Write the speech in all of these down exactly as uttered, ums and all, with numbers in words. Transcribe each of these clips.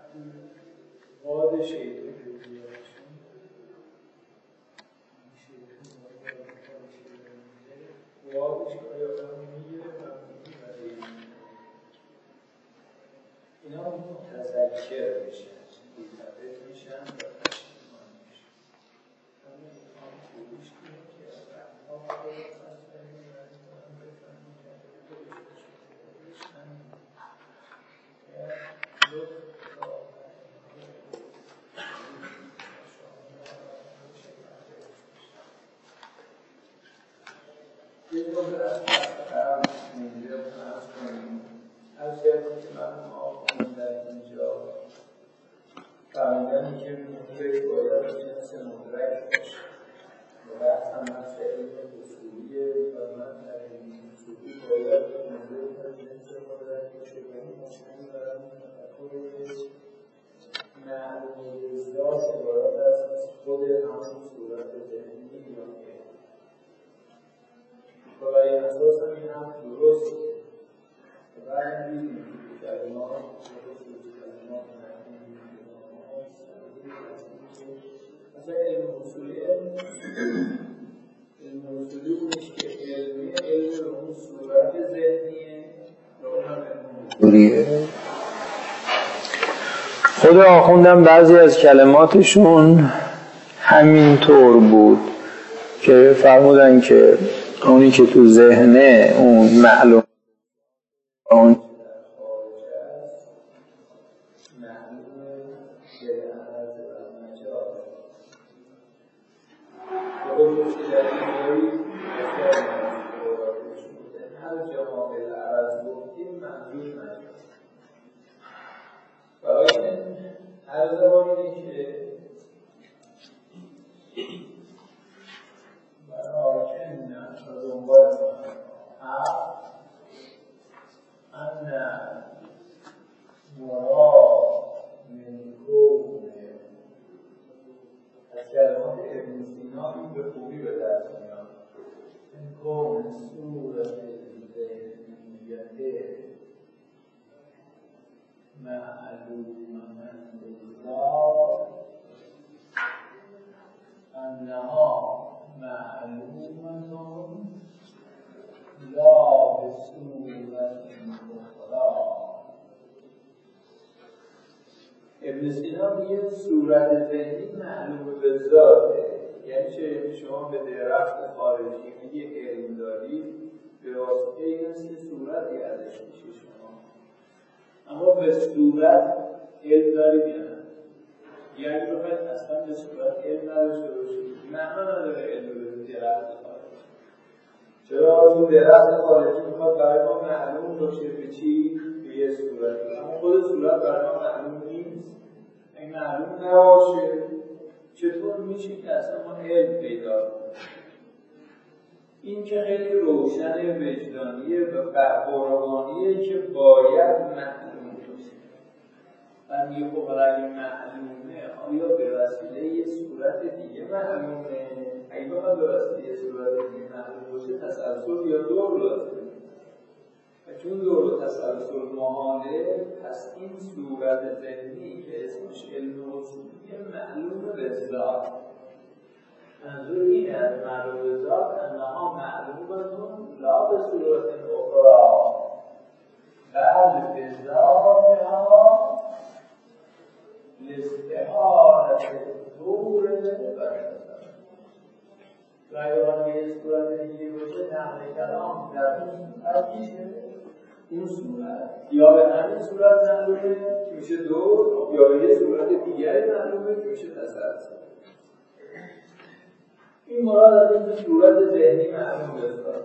واد شیطان وادش که آدم میگیره ممنونی برای اینا متذکر میشن بی‌تفت میشن و پشیمان میشن همین میخوام خوبیش کنیم که رحمها خود خستنی برای کنم بفهمیم که خودش بشن همین لطف را یه بار از فرم اینجا فرض کنیم از جایی که من آخونم در اینجا فرمودنی که مدرک باید جنس مدرک باشه و بحث هم از علم اصولیه و من در این اصولی باید مدرک از جنس مدرک باشه و این مشکلی برای تفکر که معلوم ازداش عبارت از خود همون صورت ذهنی یا و برای اساس هم این هم درست و بعد دیدیم که کلمات کلمات مثلا علم اصولی علم اصولی اونش که علمی علم به اون صورت ذهنیه و اون هم علم اصولیه. خود آخوندم بعضی از کلماتشون همینطور بود که فرمودن که اونی که تو ذهنه اون معلوم اون هر زمانی که براکن و دنبال ان مراد من کون از کلمات ابن سینا این به خوبی به دست میاد من کون صورت ذهنیته معلومة بالله أنها معلومة لا بصورة أخرى. ابن سینا میگه صورت ذهنی معلوم به ذاته، یعنی چه؟ شما به درخت خارجی میگه علم دارید به واسطه این است که صورتی ازش میشه شما، اما به صورت علم دارید یا نه؟ یعنی بخواید اصلا به صورت علم نداشته باشید معنا نداره علم به درخت خارجی. چرا؟ چون درخت خارجی میخواد برای ما معلوم باشه به چی؟ به یه صورتی، اما خود صورت برای ما معلوم نیست. این معلوم نباشه چطور میشه که اصلا ما علم پیدا کنیم؟ این که خیلی روشن وجدانیه و قربانیه که باید معلوم باشه. و میگه خب اگه معلومه آیا به وسیله یه صورت دیگه معلومه؟ اگه بخواد به وسیله یه صورت دیگه معلوم باشه تسلسل یا دور لازمه، و چون دور و تسلسل محاله، پس این صورت ذهنی که اسمش علم اصولیه معلوم به ذات. منظور اینه از معلوم به ذات انها معلومتون لا به صورت اخرى بل به ذاتها لاستحالة دور بدن. و اگه باید به یه صورت دیگه باشه نقل کلام در اون صورت میشه اون صورت یا به همین صورت معلومه که میشه دور، یا به یه صورت دیگری معلومه که میشه تسلسل. این مراد از این صورت ذهنی معلوم بذاره.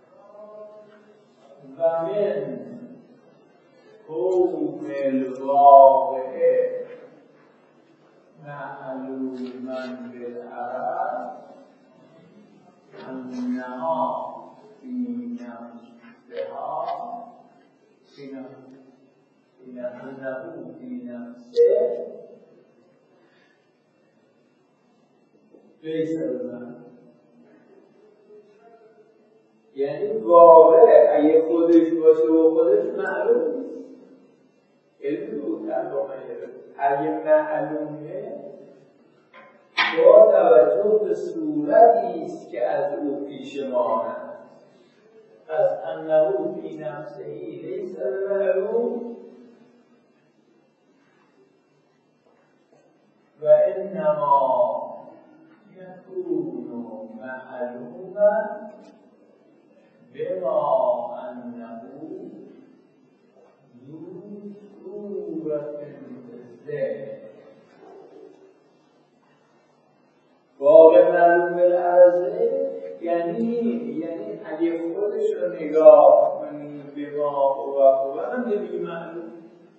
و من کون الواقعه معلوماً بالعرب انها فی نفسها انه فی نفسه لیس بمن، یعنی واقع اگه خودش باشه و خودش معلوم نیست. علمی بود تعلق نگرفت. اگه معلومه با توجه به صورتی است که از او پیش ما هست، از انه فی نفسه لیس بمعلوم و انما یکون معلوما بما انه ذو صورت الذهن. واقع معلوم بالعرضه یعنی یعنی اگه خودش رو نگاه کنیم به ما و خوبه هم بگی معلوم.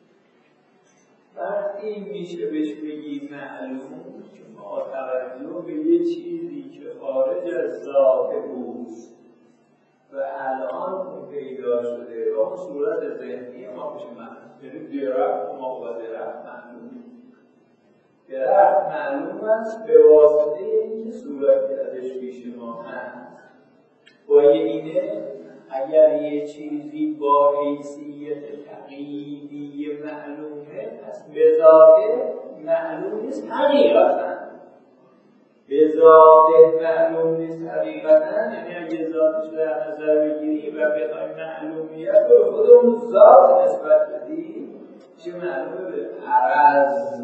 وقتی میشه بهش بگی معلوم که با توجه به یه چیزی که خارج از ذات اوست و الان اون پیدا شده و اون صورت ذهنی ما میشه معلوم. یعنی درخت ما و درخت معلوم. درخت معلوم است به واسطه اینکه صورتی ازش پیش ما هست. و اینه اگر یه چیزی با حیثیت تقییدی معلومه پس به ذاته معلوم نیست حقیقتا. به ذاته معلوم نیست حقیقتا یعنی اگه ذاتش در نظر بگیری و بخوای معلومیت رو خود اون ذات نسبت بدی چه معلومه به عرض.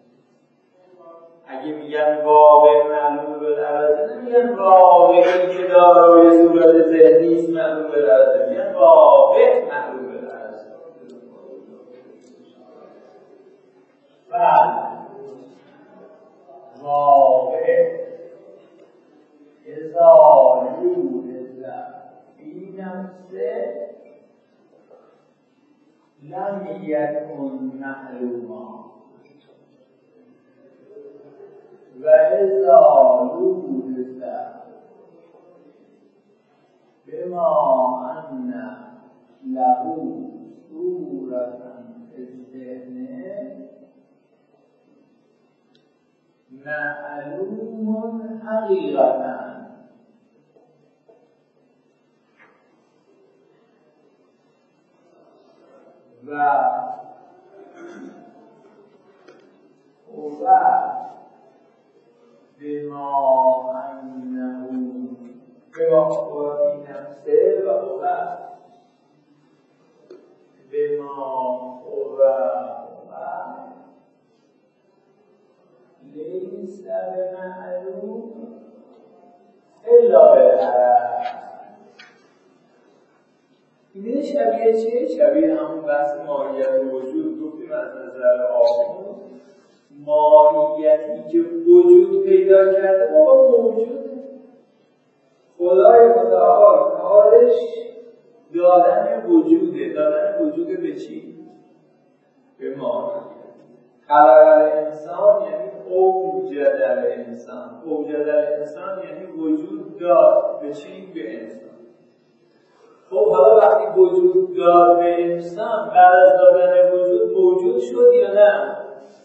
اگه میگن واقع معلوم بالعرضه نمیگن واقعی که دارای صورت ذهنی است معلوم بالعرضه، میگن واقع معلوم بالعرضه. بله واقع اذا یولد فی نفسه لم یکن معلوما و اذا لودت بما ان له صورتا فی الذهن معلوم حقیقتا. و هو بما انه بما هو فی نفسه و هو بما هو لیس بمعلوم الا بالعرض. این شبیه چیه؟ شبیه همون بحث ماهیت وجود گفتیم از نظر آخون. ماهیتی که وجود پیدا کرده بابا موجوده. خدای متعال کارش دادن وجوده. دادن وجود به چی؟ به ماهیت. خلق الانسان یعنی اوجد الانسان. اوجد الانسان یعنی وجود داد به چی؟ به انسان. خب حالا وقتی وجود داد به انسان بعد از دادن وجود موجود شد یا نه؟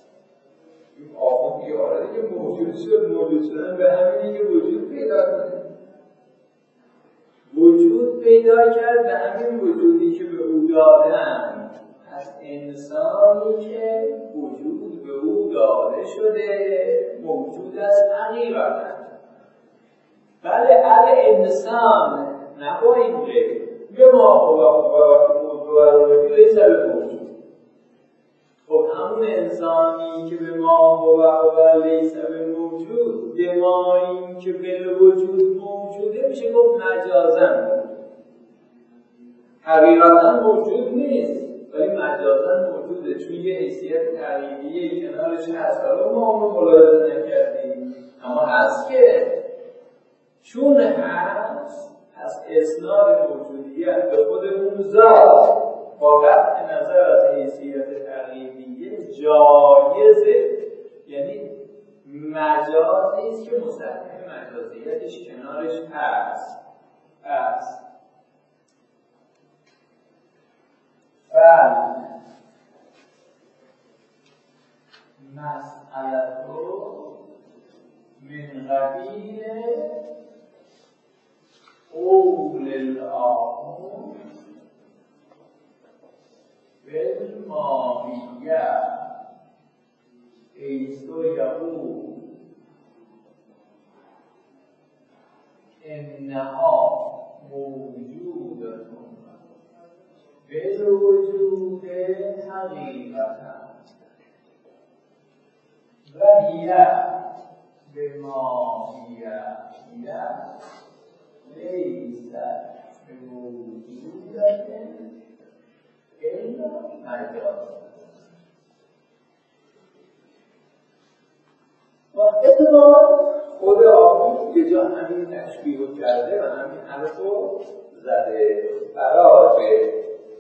آخون بیاره دیگه موجود شد. موجود شدن به همینی که وجود پیدا کنه. وجود پیدا کرد به همین وجودی که به او دادن. از انسانی که وجود به او داده شده موجود از حقیقتا. بله ال انسان نبا این قید به ما خوبا خوبا موجود لیس بموجود. خب همون انسانی که به ما خوبا لیس بموجود به ما این که به وجود موجوده میشه گفت مجازن موجود. حقیقتا موجود نیست ولی مجازن موجوده چون یه حیثیت تقییدی کنارش هست. حالا ما اون رو ملاحظه نکردیم اما هست که چون هست از اسناد موجودیت به خود اون ذات با قطع نظر از حیثیت تقییدی جایزه. یعنی مجازی است که مصحح مجازیتش کنارش هست هست بله مسئله رو من قبیل قول الآخر بالماهیت ماهیه ایسو یقول انها موجودتون بالوجود حقیقتا و هی بما هی هی لیست بموجودت الا مجاز. اتفاق خود آقا یه جا همین تشبیه رو کرده و همین حرف رو زده برای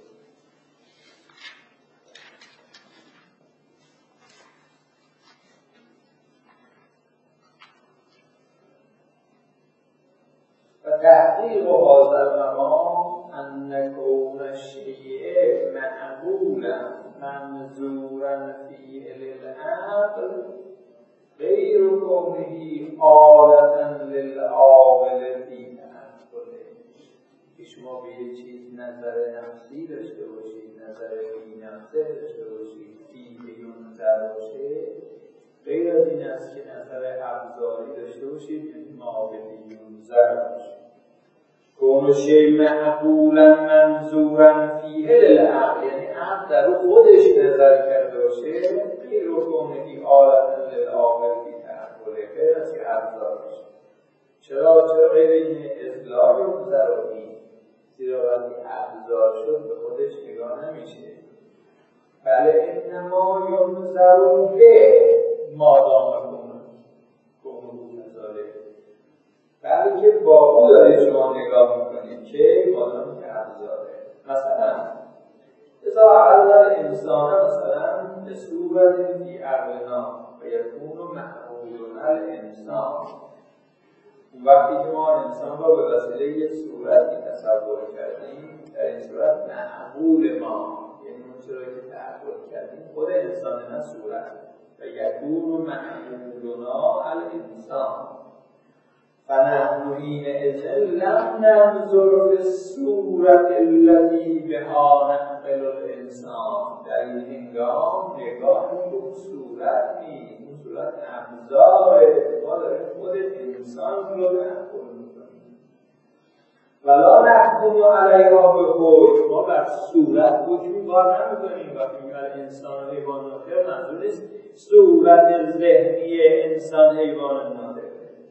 و تحقیق و حاضر مقام ان کون الشیء معقولا منظورا فیه للعقل غیر کونه آلتا للعاقل فی تعقله. که شما به یه چیز نظر نفسی داشته باشید، نظر بی نفسه داشته باشید، فیه ینظر باشه، غیر از این است که نظر ابزاری داشته باشید یعنی مقابل ینظر باشه. کون شیء معقولا منظورا فیه للعقل یعنی عقل در رو خودش نظر کرده باشه، غیر کونه آلتا للعاقل فی تعقله، غیر از که ابزار باشه. چرا؟ چرا غیر این اطلاع ینظر و این؟ زیرا وقتی ابزار شد به خودش نگاه نمیشه. بله انما ینظر به مادام کنه کنه نظاره، بلکه با او داره شما نگاه میکنید که مادام که ابزاره. مثلا اذا عرض الانسان مثلا به صورت فی عقلنا و یکون معقولنا الانسان، وقتی که ما انسان را به وسیله یک صورتی تصور کردیم، در این صورت معقول ما یعنی اون چرایی که تصور کردیم خود انسان نه صورت و یکون معقولنا الانسان فنحن حینئذ لم ننظر فی الصورة التي بها نعقل الانسان. در این هنگام نگاه به اون صورت نیست، اون صورت ابزاره، ما داریم خود انسان رو نحکم میکنیم. ولا نحکم علیها به حکم، ما بر صورت حکمی بار نمیکنیم. وقتی میگن انسان و حیوان ناطق منظور نیست صورت ذهنی انسان حیوان ناطق.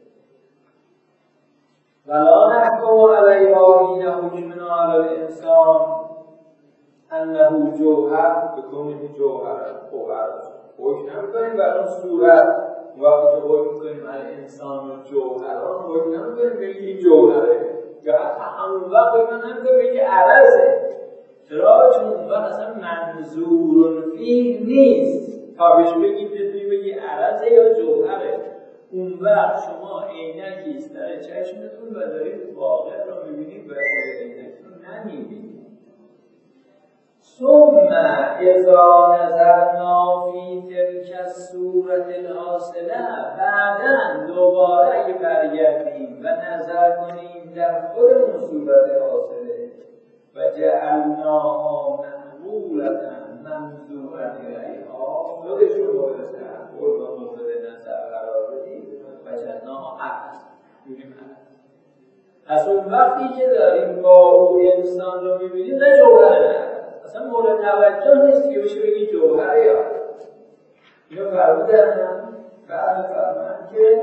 ولا نحکم علیها حین حکمنا علی الانسان انه جوهر بکنه جوهر جوهر حکم نمیکنیم بر اون صورت. وقتی که حکم کنیم علی انسان و جوهران حکم نمیکنیم به این جوهره، یا حتی همون وقت حکم نمیکنیم به این عرضه. چرا؟ چون اون وقت اصلا منظور فیه نیست تا بهش بگید بتونیم بگی عرضه یا جوهره. اون وقت شما عینکی است در چشمتون و دارید واقع را میبینید و خود عینکتون نمیبینید. ثم اذا نظرنا فی تلک الصورة الحاصله، بعداً دوباره اگه برگردیم و نظر کنیم در خود اون صورت حاصله و جعلناها معقولة منظورا الیها، خودشون مورد تأمل و مورد نظر قرار بدیم و جعلناها عقل میبینیم عقل. از اون وقتی که داریم با او انسان رو میبینیم نه جوهره، اصلا مورد توجه نیست که بشه بگی جوهره یا اینو فرمودن. بعد فرمودن که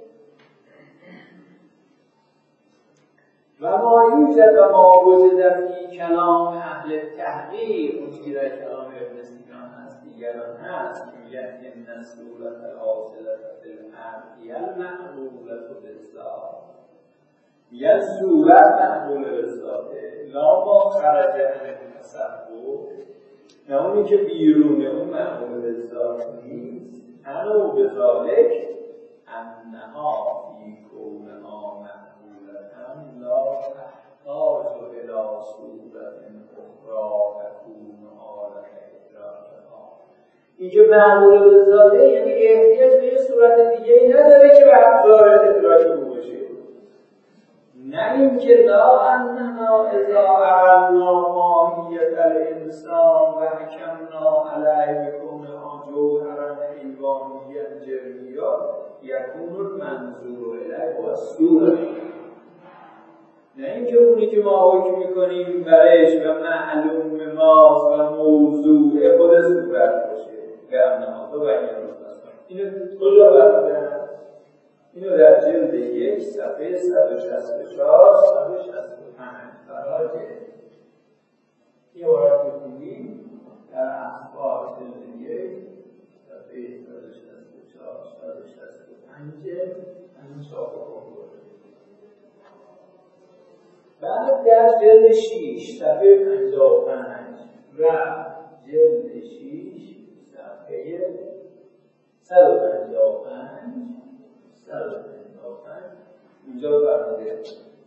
و ما یوجد و ما وجد فی کلام اهل تحقیق، اون که در کلام ابن سینا هست دیگران هست که میگن ان الصورة الحاصلة فی العقل هی المعقولة بالذات، میگن صورت معقول بالذاته لا ما خرج عن التصور، نه اونی که بیرونه اون معقول بالذات نیست. انو بذالک انها فی کونها معقولة لا تحتاج الی صورت اخرى تکون حالت ادراکها. این که معقول بالذاته یعنی احتیاج به یه صورت دیگه ای نداره که به ابزار ادراک او باشه. نه اینکه لا اننا اذا اعلنا ماهیت الانسان و حکمنا علیه بکونها جوهرا حیوانیا جرمیا یکون المنظور الیه و الصوره. نه اینکه اونی که ما حکم میکنیم برش و معلوم ماست و موضوع خود صورت باشه به امنهاتا و این روز اینو کجا بردن؟ اینو در جلد یک صفحه صد و شصت و چهار صد و شصت و پنج فراجه یه وارد بکنیم در اخبار جلد یک صفحه صد و شصت و چهار صد و شصت و پنج همین صافه کنگوه. بعد در جلد شیش صفحه پنجاه و پنج و جلد شیش صفحه صد و پنجاه و پنج صد و پنجاه و پنج اینجا فرموده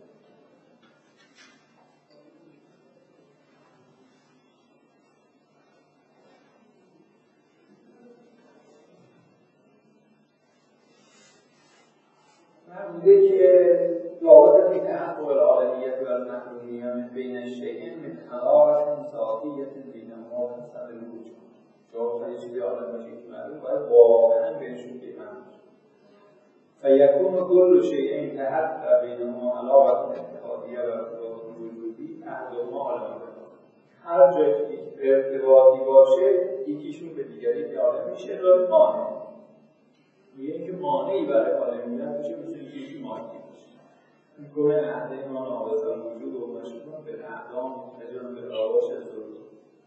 فرموده که لابد من تحقق العالمیت و المحرومیت من بین الشیئین من علاقه ذاتیت بینهما و حسب الوجود. جواب یه چیزی عالم باشه که معلوم باید واقعا بینشون پیمان فیکون کل شیئین تحقق بینهما علاقه اتحادیه و ارتباط وجودی احدهما عالم. هر جایی که ارتباطی باشه یکیشون به دیگری عالم میشه رو مانع. میگه که مانعی برای عالمیت باشه مثل یکی مانعی باشه. میگه احدهما ناقص الوجود و مشروع به احدام متجان به آواش ضرور.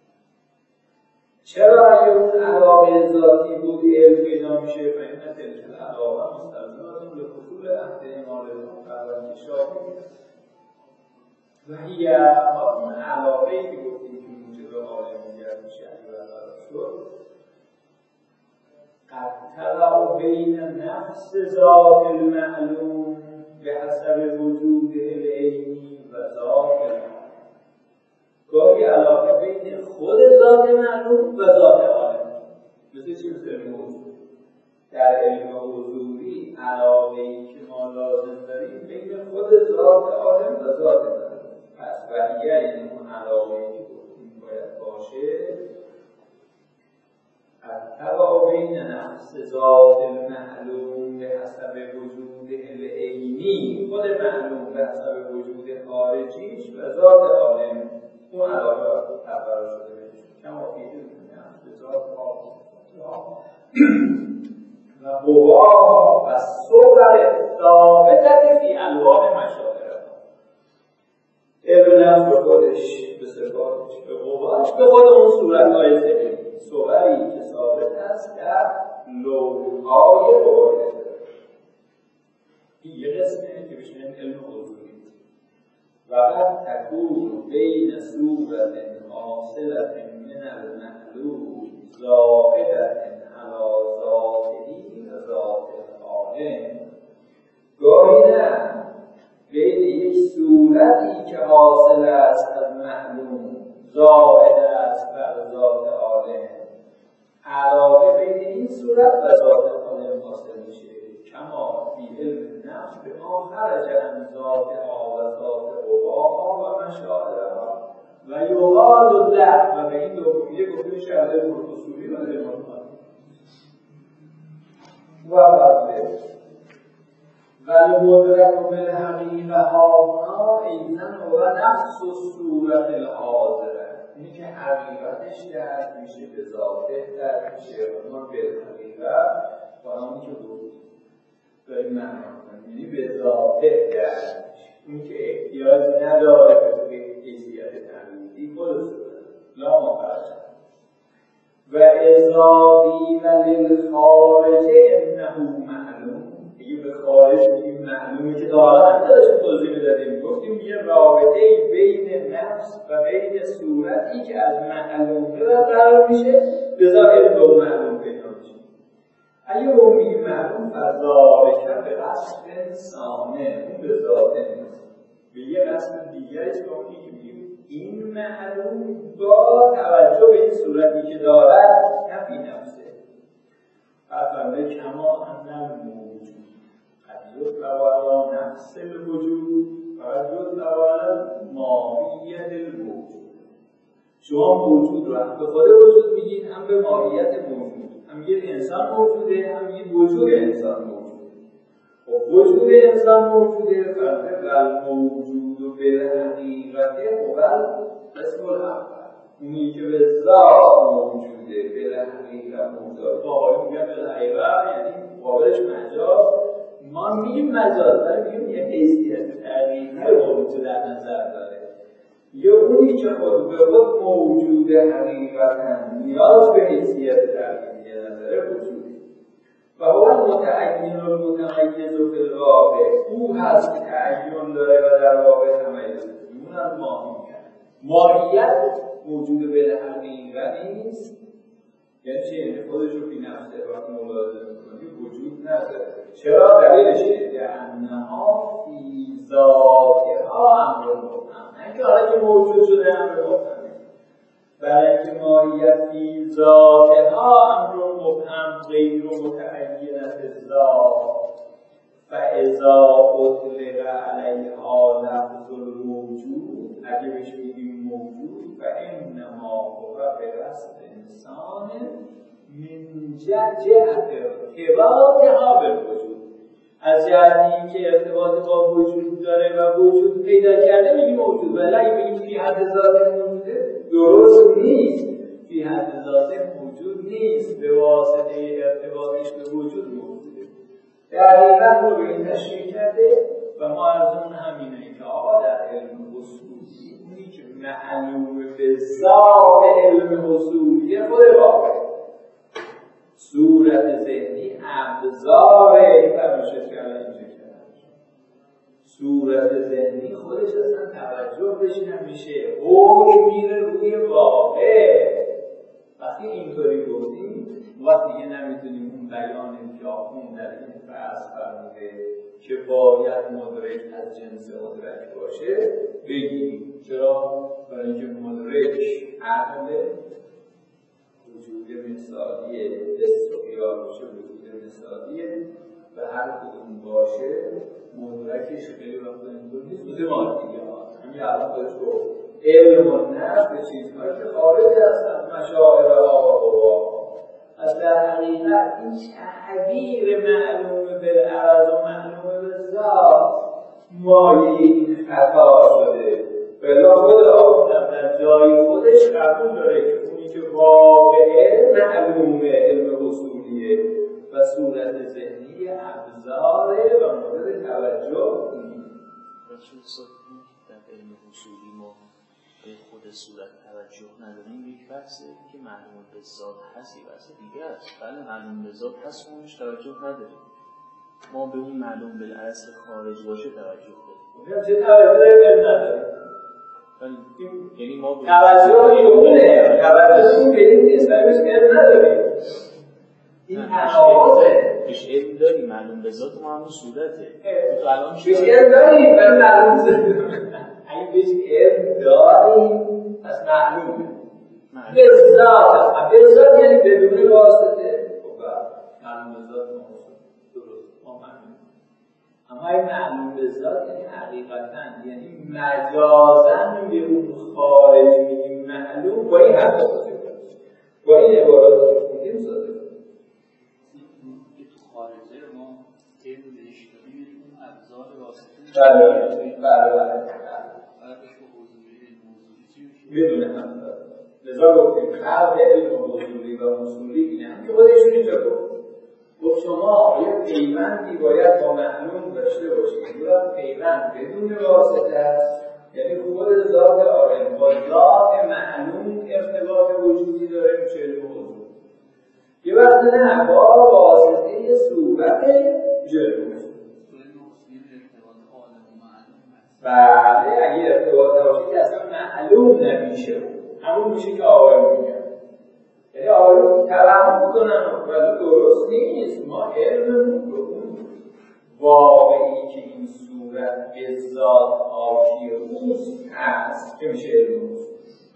چرا اگه اون علاقه ذاتی بود علم پیدا میشه؟ فإن تلك العلاقه مستلزمه لحصول احدهما للآخر و انتشار میگه و هی اون علاقه‌ای که گفتیم که موجب عالمیت میشه و قرار شد قد تقع بین نفس ذات المعلوم به حسب وجود العینی و ذات المعلوم. گاهی علاقه بین خود ذات معلوم و ذات عالم مثل چی؟ مثل موضوع در علم حضوری علاقه‌ای که ما لازم داریم بین خود ذات عالم و ذات معلوم. پس وحیه این اون علاقه‌ای که گفتیم باید باشه التبع بین نفس ذات المعلوم به حسب وجود العینی خود معلوم به حسب وجود خارجیش و ذات عالم اون علاقه تبرر شده بهش کما فیده نفس ذات عالم و قواها و صور ثابته فی الوان مشاعر علم نفس به خودش به صفاتش به قواش به خود اون صورت‌های ذهنی صوری که ثابت است در لوح‌های قوانین. این یه قسمه که بهش میگن علم حضوری و بعد تکون بین صورت حاصلت من المعلوم زائدت علی ذاته و ذات العالم. گاهی نه بین یک صورتی که حاصل است از معلوم زائد است بر ذات عالم علاقه بین این صورت و ذات عالم حاصل میشه کما فی علم نفس به ما خرج عن ذات ها و ذات قواها و مشاعرها و یقال له و به این دو گفته گفته میشه از علم اصولی و علم عرفانی و بعد ولی مدرک بالحقیقه ها ایزن و نفس و صورت الحاضره. اینی که حقیقتش درک میشه به ذاته درک میشه و ما بالحقیقه با همونی که بود داریم معنی کنیم یعنی به ذاته درک میشه. این که احتیاج نداره به حیثیت تنویدی خود صورت لا مفرد و اضافی و للخارجه انه معلوم. دیگه به خارج میگیم معلومه که داره هم داشتیم توضیح میدادیم گفتیم یه رابطه بین نفس و بین صورتی که از معلومه برقرار میشه لذا علم به معلوم پیدا میشه. اگه اون میگیم معلوم فضا به قصد انسانه اون به ذاته نیست به یه قصد دیگرش که اون میگیم این معلوم با توجه به این صورتی که دارد نفی نفسه فرمه کما انم موجود قد یطلق علی نفس الوجود و فقط جز اولا ماهیت الوجود. شما موجود رو هم به خود وجود میگید، هم به ماهیت موجود. هم میگید انسان موجوده، هم میگید وجود انسان موجوده. خب وجود انسان موجوده، فرق موجود به حقیقت اول اسم الاول. اونی که به ذات موجوده به حقیقت موجود. آقای میگن به حقیقت یعنی قابلش مجاز. ما میگیم مجاز، ولی میگیم یه حیثیت حقیقی موجود در نظر داره. یا اونی که خود به خود موجود حقیقتا نیاز به حیثیت حقیقی داره وجوده. و هو المتعین المتميز فی الواقع، او هست که تعین داره و در واقع تميز داره. اون هم ماهیت. ماهیت موجود به حقیقت نیست. یعنی چه؟ خودش رو فی نفسه وقتی ملاحظه می‌کنی وجود نداره. چرا؟ دلیلش اینه که انها فی ذاتها امر مبهم. اینکه حالا که موجود شده امر مبهمه. برای اینکه ماهیت فی ذاتها امر مبهم غیر متعین الذات فاذا اطلق علیها لفظ الوجود، اگه بهش میگیم موجود فانما هو بقصد انسان من جهت ارتباطها بالوجود، از جهتی که ارتباط با وجود داره و وجود پیدا کرده میگیم موجود. ولی اگه بگیم فی حد ذات موجوده درست نیست. فی حد ذات موجود نیست، به واسطه ارتباطش به وجود موجوده. دقیقاً رو به این تشریح کرده و ما ارزمون همینه که آقا در علم اصولی اونی که معلوم به ذات علم اصولی خود واقع صورت ذهنی ابزاره. این فرمایشش که الان اینجا کرده صورت ذهنی خودش اصلا توجه بهش نمیشه، حکم میره روی واقع. وقتی اینطوری گفتیم وقتی دیگه نمیتونیم اون بیان که آخون در این فصل فرموده که باید مدرک از جنس مدرک باشه بگیم. چرا؟ برای اینکه مدرک عقل وجود مثالیه، دست و خیال باشه وجود مثالیه و هر کدوم باشه مدرکش خیلی وقت اینطور نیست. بوده مادیه ها همین الان خودش گفت علم و نفس به چیزهایی که خارج هستن مشاعرها و قوا. از در حقیقت این تعبیر معلوم بالعرض و معلوم بالذات مایه این خطا شده. بلا خود آقا در جای خودش قبول داره که اونی که واقعه معلومه علم اصولیه و صورت ذهنی ابزاره و مورد توجه نیست. رسول صدقی در علم اصولی ما به خود صورت توجه نداریم. یک بحثه که معلوم به ذات هست، یک بحث دیگه است. بله معلوم به ذات هست اونش توجه نداریم. ما به اون معلوم بالعرض خارج باشه توجه داریم. چه توجه داریم نداریم؟ یعنی ما توجه یونه توجه به این نیست و بهش علم نداریم. این تناقضه. بهش علم داریم، معلوم به ذات ما همون صورته. تو الان بهش علم داریم ولی معلوم نداریم. اگه بهش علم داریم پس معلومه. به ذات به ذات یعنی بدون واسطه. خب معلوم به ذات ما درست ما معلوم. اما این معلوم به ذات یعنی حقیقتاً یعنی مجازاً به اون خارج میگیم معلوم. با این حرف سازه با این عبارات که خوندیم سازه که تو خارجه ما علم بهش داریم اون ابزار واسطه بله بله بله فرقش با حضوری علم حضوری چی میشه؟ بدون هم داره. لذا گفتیم فرق علم حضوری و اصولی اینه هم که خودشون اینجا گفت گفت شما یه پیوندی باید با معلوم داشته باشید. یا پیوند بدون واسطه است، یعنی خود ذات عالم با ذات معلوم ارتباط وجودی داره میشه علم حضوری. یه وقت نه با واسطه صورت جلوه. بله اگه ارتباط نباشه که اصلا معلوم نمیشه. همون میشه که آقای میگن. یعنی آقای کلام میکنن ولی درست نیست. ما علممون به اون واقعی که این صورت به ذات آشی روست هست که میشه علم روست.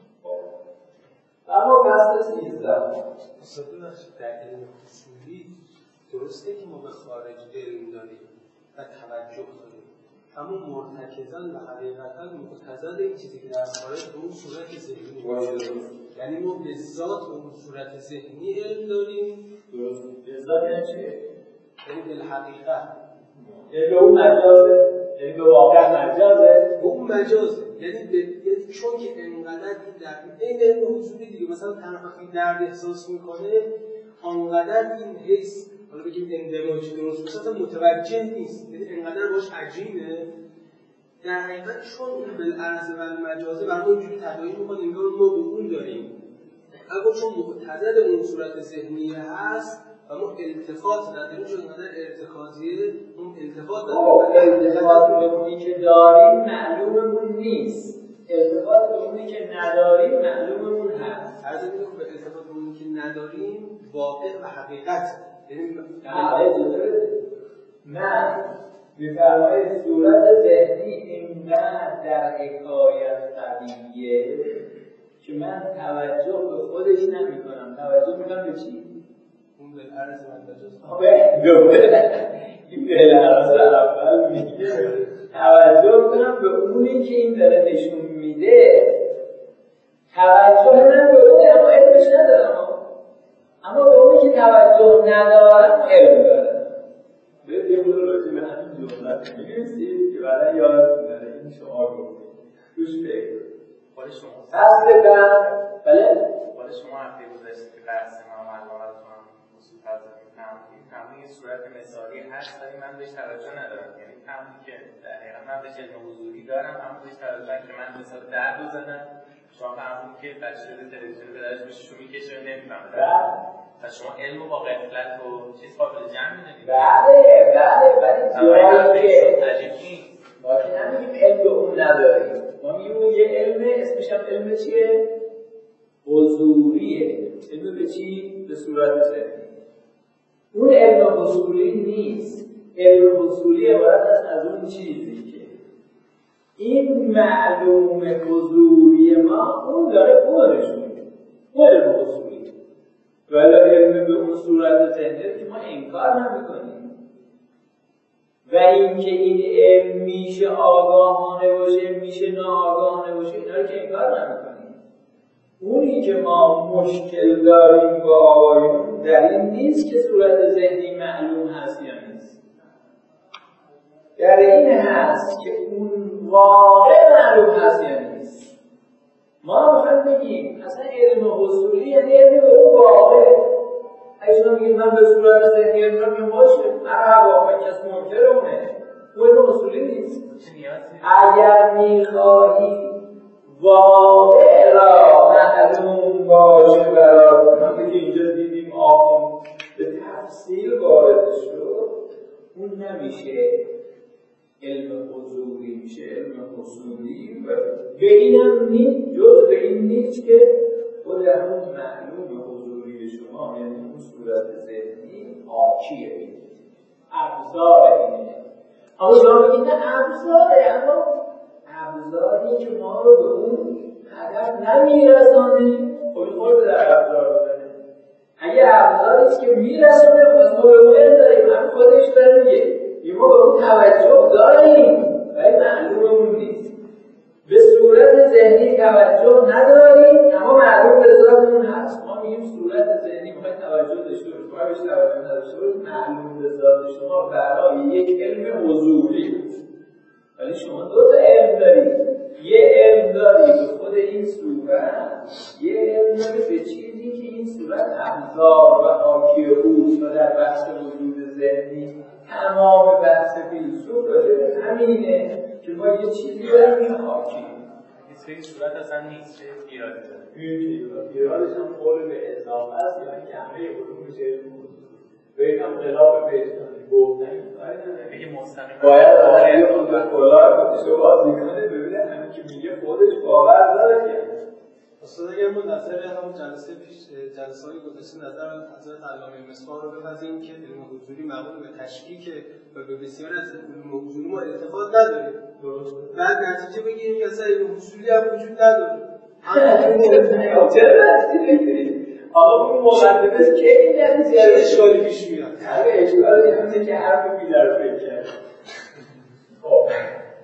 اما فصل سیزده اصلا در علم اصولی درسته که ما به خارج علم داریم و توجه داریم، اما مرتکزان و حقیقتا مقتضای این چیزی که در خارج به اون صورت ذهنی باشه. یعنی ما به ذات اون صورت ذهنی علم داریم. درست. به ذات یعنی چی؟ یعنی به حقیقت. یعنی به اون مجازه. یعنی به واقع مجازه. به اون مجازه. یعنی به یعنی چون که انقدر این در این علم حضوری دیگه مثلا تنها درد احساس میکنه انقدر این حس حالا بگیم اندماجی درست مثلا متوجه نیست، یعنی انقدر باش عجیبه در حقیقت چون اون بالعرض و المجازه برای اینجوری تداعی میکنه انگار ما به اون داریم، اما چون مقتضا اون صورت ذهنی هست و ما التفات نداریم چون انقدر ارتکازیه اون التفات نداریم التفات به اونی که داریم معلوممون نیست، التفات به اونی که نداریم معلوممون هست. عرض می‌کنم به التفات به اونی که نداریم واقع و حقیقت یعنی من می‌فرماید صورت ذهنی اینقدر در حکایت قویه که من توجه به خودش نمی‌کنم. توجه می‌کنم به چی؟ اون بالعرض و المجاز. آبه دوباره این بالعرض اول میگه توجه می‌کنم به اونی که این داره نشون میده. توجه من به اون اما علمش ندارم، اما به اونی که توجه ندارم علم دارم. به یه بودو راجع به همین جملت می‌نویسید که برای یادتون نره این شما گفتید. گوش بگیر. خود شما فصل بعد بله خود شما هفته گذشته که بحث ما معلوماتتون هم اصول فلسفی فهمیدیم فهمیدیم یه صورت مثالی هست ولی من بهش توجه ندارم، یعنی فهمیدیم که در حقیقت من بهش علم حضوری دارم اما بهش توجه که من مثال درد بزنم شما فهمیدیم که بچه رو تلویزیون پدرش بهششو میکشه و نمیفهمه و شما علم با غفلت و چیز قابل جمع میدونید. بله بله ولی جایی که عجیب نیست ما که نمیگیم علم به اون نداریم، ما میگیم یه علم اسمش هم علم چیه؟ حضوریه. علم به چی؟ به صورت ذهنی. اون علم حضوری نیست. علم حضوری عبارت است از اون چیزی که این معلوم حضوری ما اون داره خودشون میده. اون علم حضوری. ولی علم به اون صورت ذهنی که ما انکار نمی‌کنیم. و اینکه این علم میشه آگاهانه باشه میشه ناآگاهانه باشه اینا رو که انکار نمی‌کنیم. اونی که ما مشکل داریم با آقایون در این نیست که صورت ذهنی معلوم هست یا نیست، در این هست که اون واقع معلوم هست یا نیست. ما میخوایم بگیم اصلا علم حضوری یعنی علم به اون واقع. اگه شما میگید من به صورت ذهنی علم میگم باشه هر واقع کسی منکر اونه، اون علم حضوری نیست. اگر میخواهی واقع را معلوم باشه برای من که اینجا دیدیم آقام به تفصیل وارد شد، اون نمیشه علم حضوری، میشه علم حصولی و به اینم نیست جز به این نیست که خود همون معلوم حضوری شما یعنی اون صورت ذهنی حاکیه این ابزار اینه. اما شما بگید نه ابزاره، اما ابزاری که ما رو به اون هدف نمیرسانه خب خود در ابزار بودنه. اگه ابزاریست که میرسونه خب ما به اون علم داریم، همین خودش داره میگه ما به اون توجه داریم ولی معلوممون نیست. به صورت ذهنی توجه نداریم اما معلوم به ذاتمون هست. ما میگیم صورت ذهنی میخواید توجه داشته باشید، ما بهش توجه نداشته باشید معلوم به ذات شما برای یک علم حضوری بود. ولی شما دو تا علم دارید، یه علم داری به خود این صورت، یه علم داری به چیزی که این صورت ابزار و حاکی اوست و در بحث وجود ذهنی تمام بحث فیلسوف راجع به همینه که ما یه چیزی داریم که حاکی نیست. این صورت اصلا نیست، ایرادی داره. ایرادش هم قول به اضافه است، یعنی که همه علوم میشه به این هم خلاف بهشتانی گفتن میگه مستقیم باید آقایی خود به کلاه خودش رو بازی کنه ببینه همین که میگه خودش باور داره که استاد اگر ما نظر همون جلسه پیش جلسه های گذشته نظر حضرت علامه مصباح رو بپذیریم که علم حضوری مقبول به تشکیک و به بسیاری از علم حضوری ما التفات نداریم، درست؟ بعد نتیجه بگیریم که اصلا علم حضوری هم وجود نداره. چرا نتیجه بگیریم؟ آقا اون مقدمه که این نتیجه اشکالی پیش میاد. هر اشکالی همونه که حرف بیدار فکر کرد. خب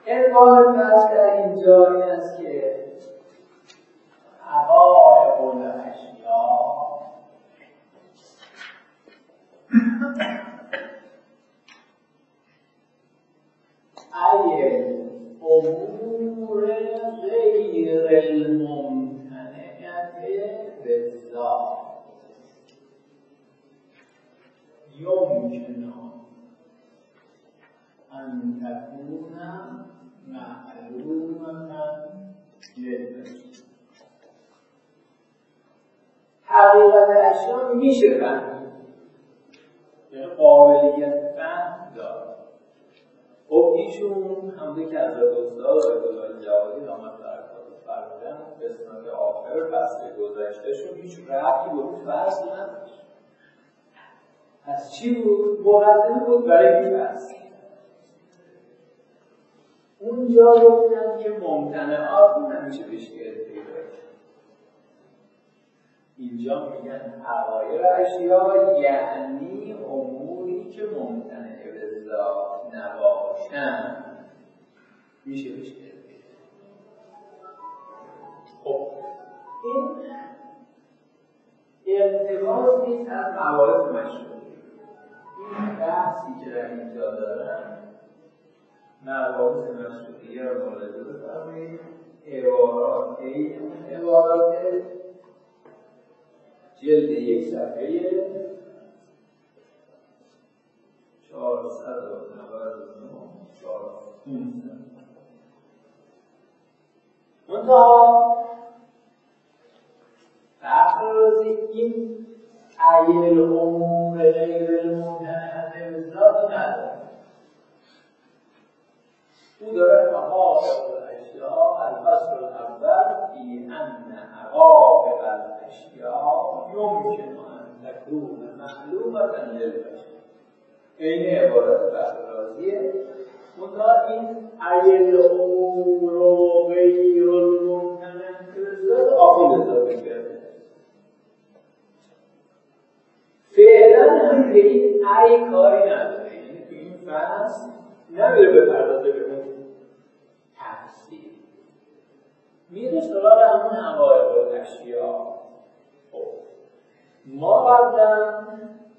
عنوان بحث در اینجا این است که حقایق الاشیا ای امور غیر الممتنعه بالذات یمکن ان تكون معلومة للبشر. حقیقت اشیا میشه فهمید، یعنی قابلیت فهم داره. خب ایشون همونطور که از استاد آقای گلای جوادی نامت برکات فرمودن قسمت آخر فصل گذشتهشون هیچ ربطی به اون فصل نداشت. از چی بود؟ مقدمه بود برای این فصل. اونجا گفتن که ممتنعات نمیشه بهش پیدا کرد. اینجا میگن حقایق اشیا یعنی اموری که ممتنع به ذات نباشن میشه بهش پیدا کرد. خب این ارتباط نیست از مواقف مشروعی. این بحثی که در اینجا دارن مباحث مشروطیه را ملاحظه بفرمایید. عبارات این عبارات جلد یک صفحه چهارصد و نود و نه منتها فخررازی این عین الامور غیر الممتنعه بالذات نداره. او داره حقایق الاشیا الفصل الاول فی ان حقایق الاشیا یمکن ان تکون معلومة للبشر. این عبارت فخررازیه. منتها این عین الامور غیر الممتنعه بالذات آخر اضافه کرده. فعلا هم به این ای کاری نداره، یعنی تو این فصل نمیره به پردازه به اون تفسیر، میره سراغ همون حقایق الاشیا. خب ما قبلا